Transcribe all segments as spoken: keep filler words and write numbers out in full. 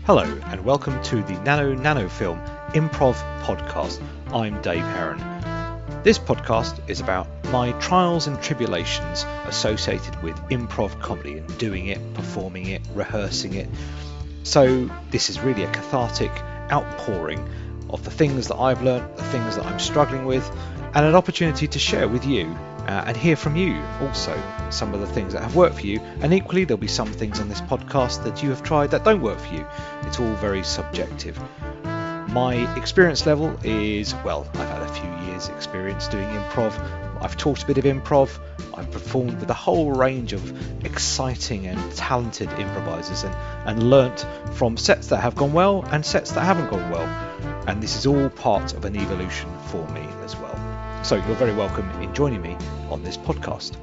Hello and welcome to the Nano Nano Film Improv Podcast. I'm Dave Heron. This podcast is about my trials and tribulations associated with improv comedy and doing it, performing it, rehearsing it. So this is really a cathartic outpouring of the things that I've learned, the things that I'm struggling with, and an opportunity to share with you uh, and hear from you also some of the things that have worked for you, and equally there'll be some things on this podcast that you have tried that don't work for you. It's all very subjective. My experience level is, well, I've had a few years experience doing improv. I've taught a bit of improv. I've performed with a whole range of exciting and talented improvisers and, and learnt from sets that have gone well and sets that haven't gone well. And this is all part of an evolution for me as well. So you're very welcome in joining me on this podcast.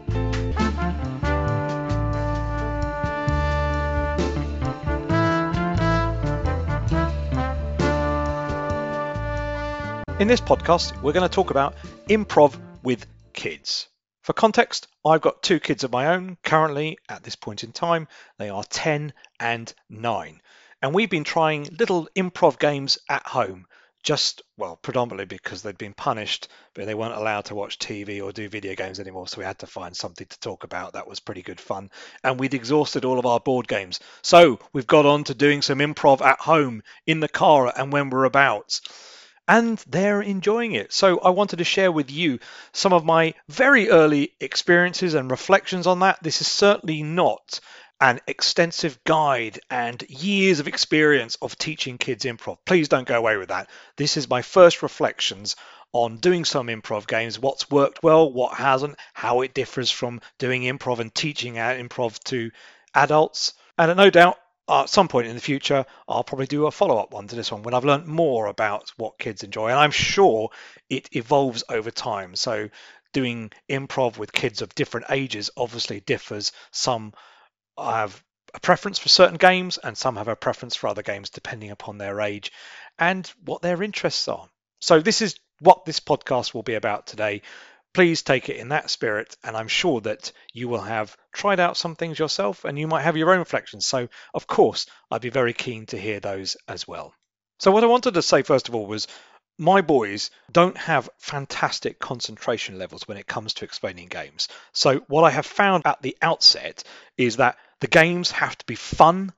In this podcast, we're going to talk about improv with kids. For context, I've got two kids of my own currently at this point in time. They are ten and nine. And we've been trying little improv games at home. Just, well, predominantly because they'd been punished, but they weren't allowed to watch T V or do video games anymore, so we had to find something to talk about. That was pretty good fun. And we'd exhausted all of our board games. So we've got on to doing some improv at home, in the car, and when we're about. And they're enjoying it. So I wanted to share with you some of my very early experiences and reflections on that. This is certainly not an extensive guide and years of experience of teaching kids improv. Please don't go away with that. This is my first reflections on doing some improv games, what's worked well, what hasn't, how it differs from doing improv and teaching out improv to adults. And no doubt, at some point in the future, I'll probably do a follow-up one to this one when I've learned more about what kids enjoy. And I'm sure it evolves over time. So doing improv with kids of different ages obviously differs. Some have a preference for certain games and some have a preference for other games depending upon their age and what their interests are. So this is what this podcast will be about today. Please take it in that spirit, and I'm sure that you will have tried out some things yourself and you might have your own reflections. So of course, I'd be very keen to hear those as well. So what I wanted to say first of all was my boys don't have fantastic concentration levels when it comes to explaining games. So what I have found at the outset is that the games have to be fun,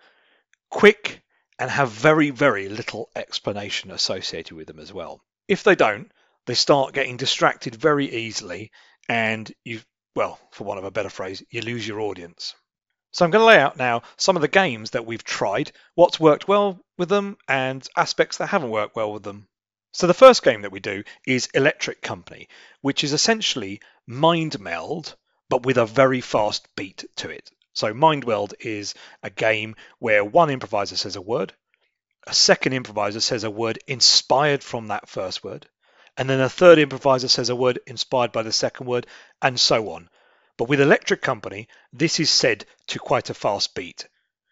quick, and have very, very little explanation associated with them as well. If they don't, they start getting distracted very easily and you, well, for want of a better phrase, you lose your audience. So I'm going to lay out now some of the games that we've tried, what's worked well with them and aspects that haven't worked well with them. So the first game that we do is Electric Company, which is essentially Mind Meld, but with a very fast beat to it. So Mind Meld is a game where one improviser says a word, a second improviser says a word inspired from that first word, and then a third improviser says a word inspired by the second word, and so on. But with Electric Company, this is said to quite a fast beat.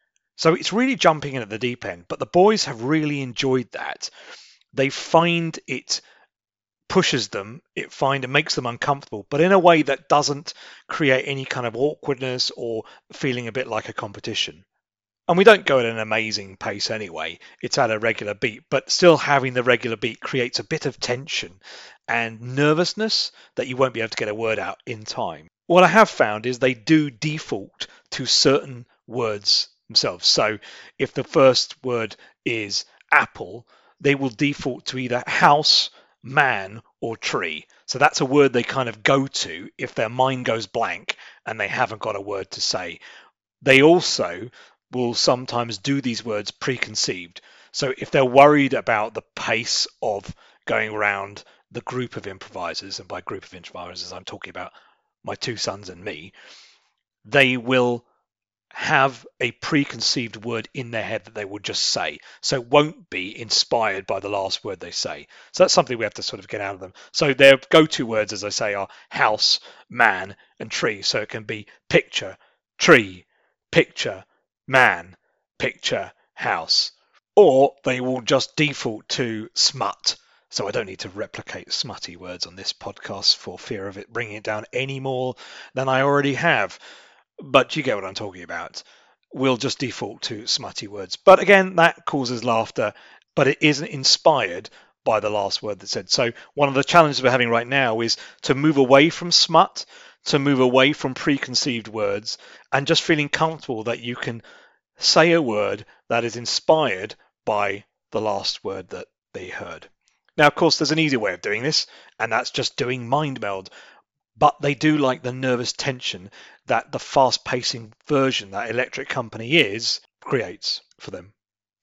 So it's really jumping in at the deep end, but the boys have really enjoyed that. They find it pushes them, it find it makes them uncomfortable, but in a way that doesn't create any kind of awkwardness or feeling a bit like a competition. And we don't go at an amazing pace anyway, it's at a regular beat, but still having the regular beat creates a bit of tension and nervousness that you won't be able to get a word out in time. What I have found is they do default to certain words themselves. So if the first word is apple, they will default to either house, man, or tree. So that's a word they kind of go to if their mind goes blank and they haven't got a word to say. They also will sometimes do these words preconceived. So if they're worried about the pace of going around the group of improvisers, and by group of improvisers I'm talking about my two sons and me, they will have a preconceived word in their head that they will just say. So it won't be inspired by the last word they say. So that's something we have to sort of get out of them. So their go-to words, as I say, are house, man, and tree. So it can be picture, tree, picture, man, picture, house. Or they will just default to smut. So I don't need to replicate smutty words on this podcast for fear of it bringing it down any more than I already have. But you get what I'm talking about. will just default to smutty words. But again, that causes laughter, but it isn't inspired by the last word that said. So one of the challenges we're having right now is to move away from smut, to move away from preconceived words, and just feeling comfortable that you can say a word that is inspired by the last word that they heard. Now, of course, there's an easy way of doing this, and that's just doing mind meld. But they do like the nervous tension that the fast-pacing version that Electric Company is creates for them.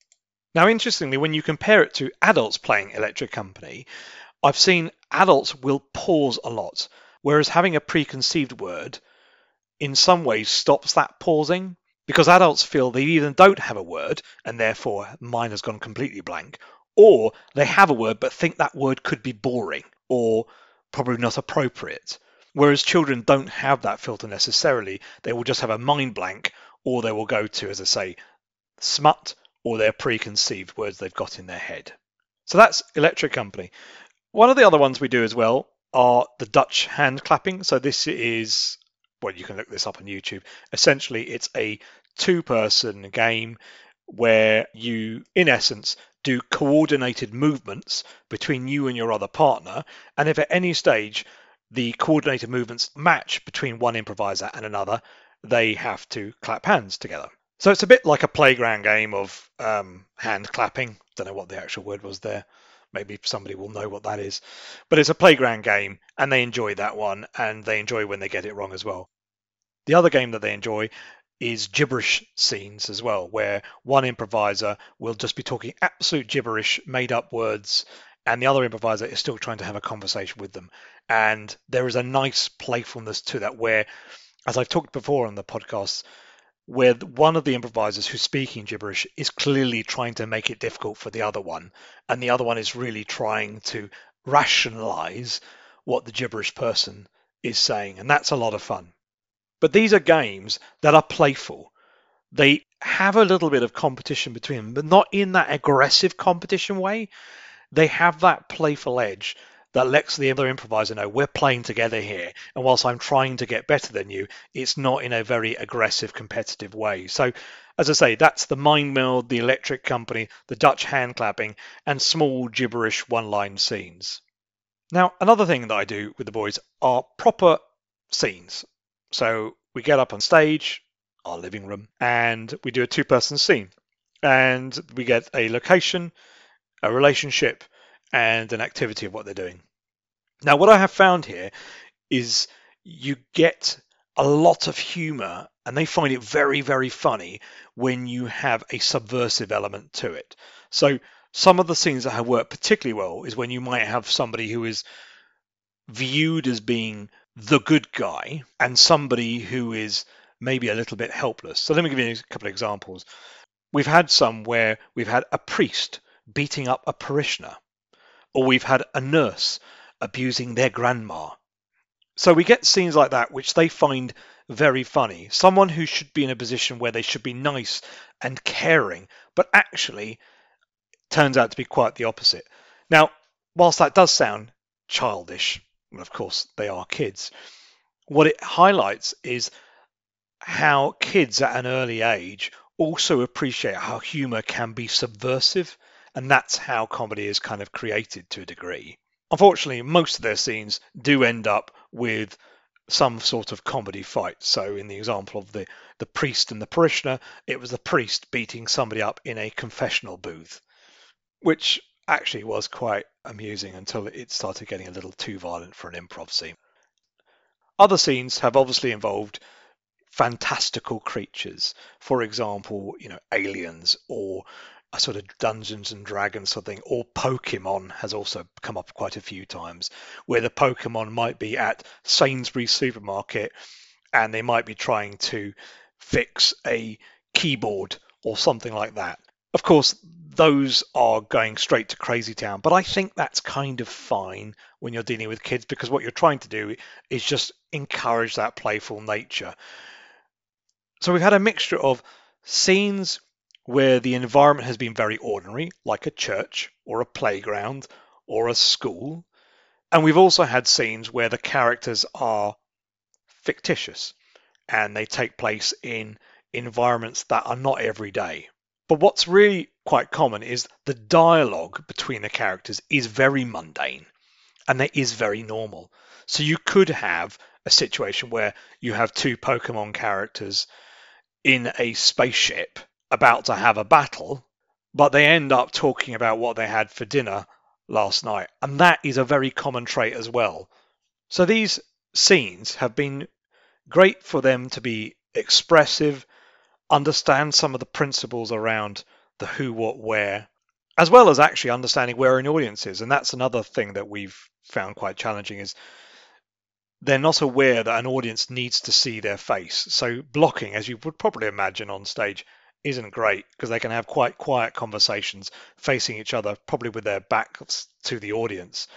Now, interestingly, when you compare it to adults playing Electric Company, I've seen adults will pause a lot, whereas having a preconceived word in some ways stops that pausing, because adults feel they either don't have a word and therefore mine has gone completely blank, or they have a word but think that word could be boring or probably not appropriate. Whereas children don't have that filter necessarily. They will just have a mind blank, or they will go to, as I say, smut or their preconceived words they've got in their head. So that's Electric Company. One of the other ones we do as well are the Dutch hand clapping. So this is, well, you can look this up on YouTube. Essentially, it's a two-person game where you, in essence, do coordinated movements between you and your other partner. And if at any stage the coordinated movements match between one improviser and another, they have to clap hands together. So it's a bit like a playground game of um, hand clapping. Don't know what the actual word was there. Maybe somebody will know what that is. But it's a playground game, and they enjoy that one, and they enjoy when they get it wrong as well. The other game that they enjoy is gibberish scenes as well, where one improviser will just be talking absolute gibberish, made up words, and the other improviser is still trying to have a conversation with them. And there is a nice playfulness to that where, as I've talked before on the podcast, where one of the improvisers who's speaking gibberish is clearly trying to make it difficult for the other one, and the other one is really trying to rationalize what the gibberish person is saying, and that's a lot of fun. But these are games that are playful. They have a little bit of competition between them, but not in that aggressive competition way. They have that playful edge that lets the other improviser know we're playing together here, and whilst I'm trying to get better than you, it's not in a very aggressive competitive way. So as I say, that's the mind meld, the Electric Company, the Dutch hand clapping, and small gibberish one-line scenes. Now, another thing that I do with the boys are proper scenes. So we get up on stage, our living room, and we do a two-person scene, and we get a location, a relationship, and an activity of what they're doing. Now, what I have found here is you get a lot of humor, and they find it very, very funny when you have a subversive element to it. So some of the scenes that have worked particularly well is when you might have somebody who is viewed as being the good guy and somebody who is maybe a little bit helpless. So let me give you a couple of examples. We've had some where we've had a priest beating up a parishioner, or we've had a nurse abusing their grandma. So we get scenes like that which they find very funny. Someone who should be in a position where they should be nice and caring, but actually turns out to be quite the opposite. Now, whilst that does sound childish, and of course they are kids, what it highlights is how kids at an early age also appreciate how humor can be subversive, and that's how comedy is kind of created to a degree. Unfortunately, most of their scenes do end up with some sort of comedy fight. So in the example of the, the priest and the parishioner, it was the priest beating somebody up in a confessional booth, which actually was quite amusing until it started getting a little too violent for an improv scene. Other scenes have obviously involved fantastical creatures, for example, you know, aliens, or a sort of Dungeons and Dragons sort of thing, or Pokemon has also come up quite a few times, where the Pokemon might be at Sainsbury's supermarket and they might be trying to fix a keyboard or something like that. Of course, those are going straight to crazy town, but I think that's kind of fine when you're dealing with kids, because what you're trying to do is just encourage that playful nature. So we've had a mixture of scenes where the environment has been very ordinary, like a church or a playground or a school. And we've also had scenes where the characters are fictitious and they take place in environments that are not everyday. But what's really quite common is the dialogue between the characters is very mundane and that is very normal. So you could have a situation where you have two Pokemon characters in a spaceship about to have a battle, but they end up talking about what they had for dinner last night. And that is a very common trait as well. So these scenes have been great for them to be expressive, understand some of the principles around the who, what, where, as well as actually understanding where an audience is. And that's another thing that we've found quite challenging is they're not aware that an audience needs to see their face. So blocking, as you would probably imagine on stage, isn't great because they can have quite quiet conversations facing each other, probably with their backs to the audience.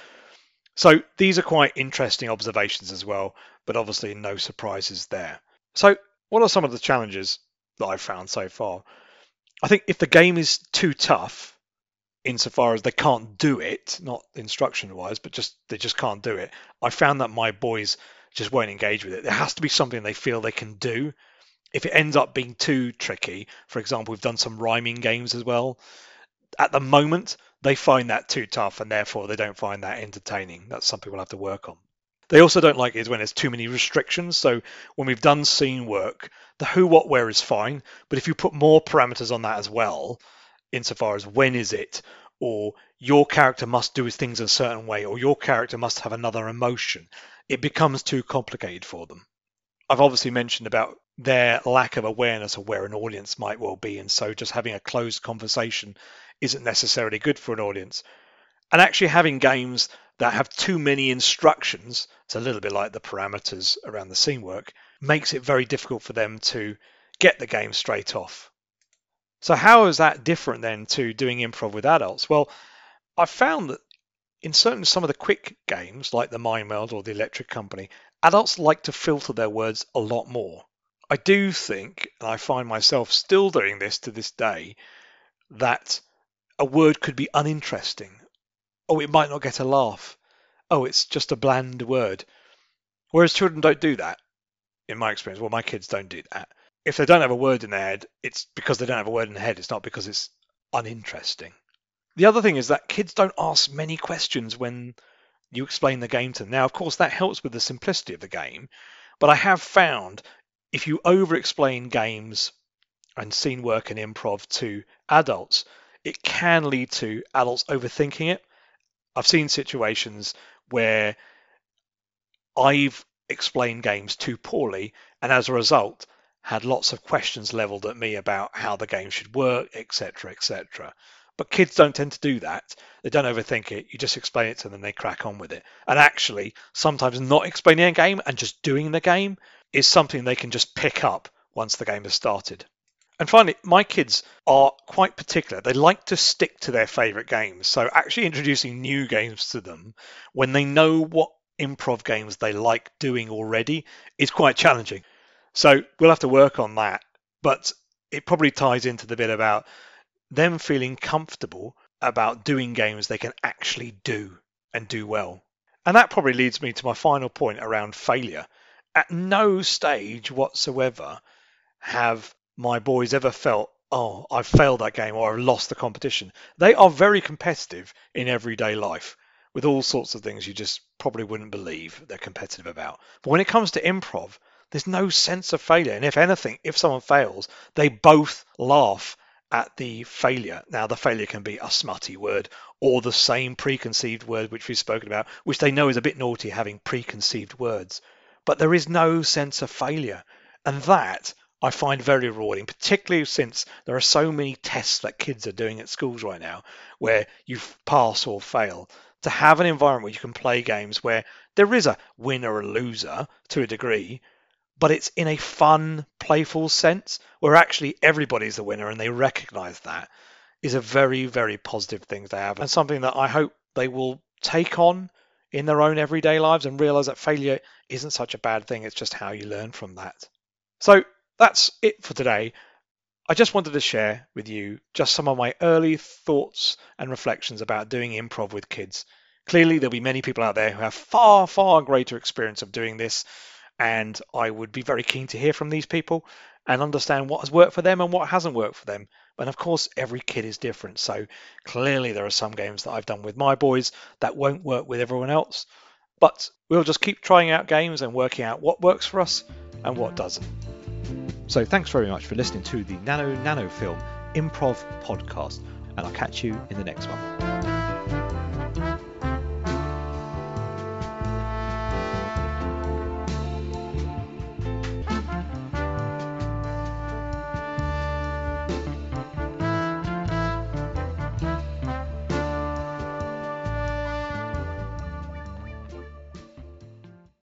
So these are quite interesting observations as well, but obviously no surprises there. So what are some of the challenges that I've found so far? I think if the game is too tough, insofar as they can't do it, not instruction wise, but just they just can't do it, I found that my boys just won't engage with it. There has to be something they feel they can do. If it ends up being too tricky, for example, we've done some rhyming games as well. At the moment, they find that too tough and therefore they don't find that entertaining. That's something we'll have to work on. They also don't like it is when there's too many restrictions. So when we've done scene work, the who, what, where is fine. But if you put more parameters on that as well, insofar as when is it, or your character must do things a certain way, or your character must have another emotion, it becomes too complicated for them. I've obviously mentioned about their lack of awareness of where an audience might well be, and so just having a closed conversation isn't necessarily good for an audience. And actually having games that have too many instructions, it's a little bit like the parameters around the scene work, makes it very difficult for them to get the game straight off. So how is that different then to doing improv with adults? Well, I've found that in certain some of the quick games like the Mind Meld or the Electric Company, adults like to filter their words a lot more. I do think, and I find myself still doing this to this day, that a word could be uninteresting. Oh, it might not get a laugh. Oh, it's just a bland word. Whereas children don't do that, in my experience. Well, my kids don't do that. If they don't have a word in their head, it's because they don't have a word in their head. It's not because it's uninteresting. The other thing is that kids don't ask many questions when you explain the game to them. Now, of course, that helps with the simplicity of the game, but I have found if you over-explain games and scene work and improv to adults, it can lead to adults overthinking it. I've seen situations where I've explained games too poorly and as a result had lots of questions leveled at me about how the game should work, et cetera, et cetera. But kids don't tend to do that. They don't overthink it. You just explain it to them and they crack on with it. And actually, sometimes not explaining a game and just doing the game is something they can just pick up once the game has started. And finally, my kids are quite particular. They like to stick to their favourite games. So actually introducing new games to them when they know what improv games they like doing already is quite challenging. So we'll have to work on that. But it probably ties into the bit about them feeling comfortable about doing games they can actually do and do well. And that probably leads me to my final point around failure. At no stage whatsoever have my boys ever felt, oh, I've failed that game or I've lost the competition. They are very competitive in everyday life with all sorts of things you just probably wouldn't believe they're competitive about. But when it comes to improv, there's no sense of failure. And if anything, if someone fails, they both laugh at the failure. Now, the failure can be a smutty word or the same preconceived word which we've spoken about, which they know is a bit naughty, having preconceived words. But there is no sense of failure. And that I find very rewarding, particularly since there are so many tests that kids are doing at schools right now where you pass or fail. To have an environment where you can play games where there is a winner or a loser to a degree, but it's in a fun, playful sense where actually everybody's the winner and they recognize that is a very, very positive thing to have and something that I hope they will take on in their own everyday lives and realize that failure isn't such a bad thing. It's just how you learn from that. So that's it for today. I just wanted to share with you just some of my early thoughts and reflections about doing improv with kids. Clearly, there'll be many people out there who have far, far greater experience of doing this, and I would be very keen to hear from these people and understand what has worked for them and what hasn't worked for them. And of course, every kid is different. So clearly there are some games that I've done with my boys that won't work with everyone else. But we'll just keep trying out games and working out what works for us and what doesn't. So thanks very much for listening to the Nano Nano Film Improv podcast, and I'll catch you in the next one.